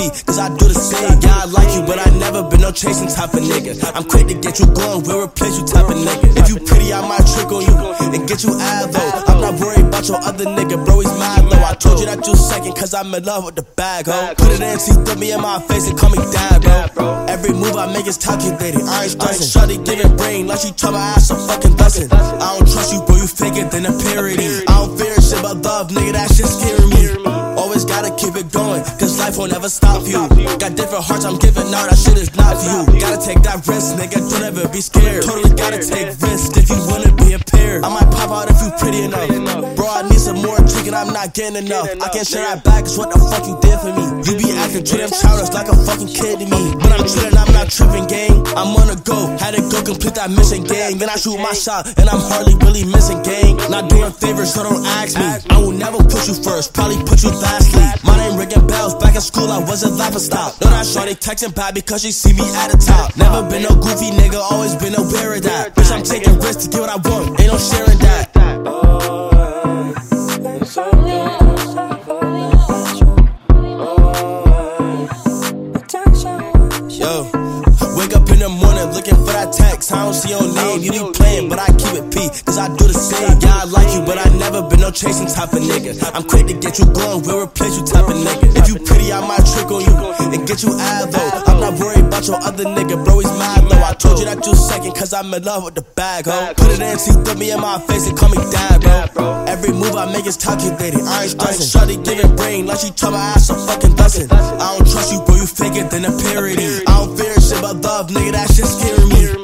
P, cause I do the same. Yeah, I like you, but I never been no chasing type of nigga. I'm quick to get you going, we'll replace you type of nigga. If you pretty, I might trick on you and get you ad though. I'm not worried about your other nigga, bro, he's mad low. I told you that you second, cause I'm in love with the bag, ho. Put it in, she threw me in my face and call me dad, bro. Every move I make is calculated, I ain't stressing. Shawty giving brain like she taught my ass a fucking lesson. I don't trust you, bro, you fake it than a parody. I don't fear shit but love, nigga, that shit scaring me. Always gotta keep it going, cause life won't ever stop you. Got different hearts, I'm giving out, that shit is not for you. Gotta take that risk, nigga, don't ever be scared. Totally gotta take risks if you wanna be a pair. I might pop out if you pretty enough. Bro, I need some more drink and I'm not getting enough. I can't share that back, cause what the fuck you did for me. You be acting to them childish like a fucking kid to me. When I'm chillin', I'm not tripping, gang. I'm on a go, had to go complete that mission, gang. Then I shoot my shot, and I'm hardly really missing, gang. Not doing favors, so don't ask me. I will never put you first, probably put you lastly. My name ringing bells, back in school I wasn't laughing stop. Know that shorty texting back because she see me at the top. Never been no goofy nigga, always been aware of that. Bitch, I'm taking risks to get what I want, ain't no sharing that. Yo, wake up in the morning looking for that text. I don't see your name, you be playing, but I keep it P, cause I do the same. Yeah, I like you, but I never been no chasing type of nigga. I'm quick to get you going, we'll replace you type of nigga. If you pretty, I might trick on you and get you ad though. I'm not worried about your other nigga, bro, he's mad low. I told you that you second, cause I'm in love with the bag, ho. Put it in, she threw me in my face and call me dad, bro. Every move I make is calculated, I ain't stressing. Shawty giving brain like she taught my ass a fucking lesson. I don't trust you, bro, you fake it than a parody. I don't fear shit but love, nigga, that shit scaring me.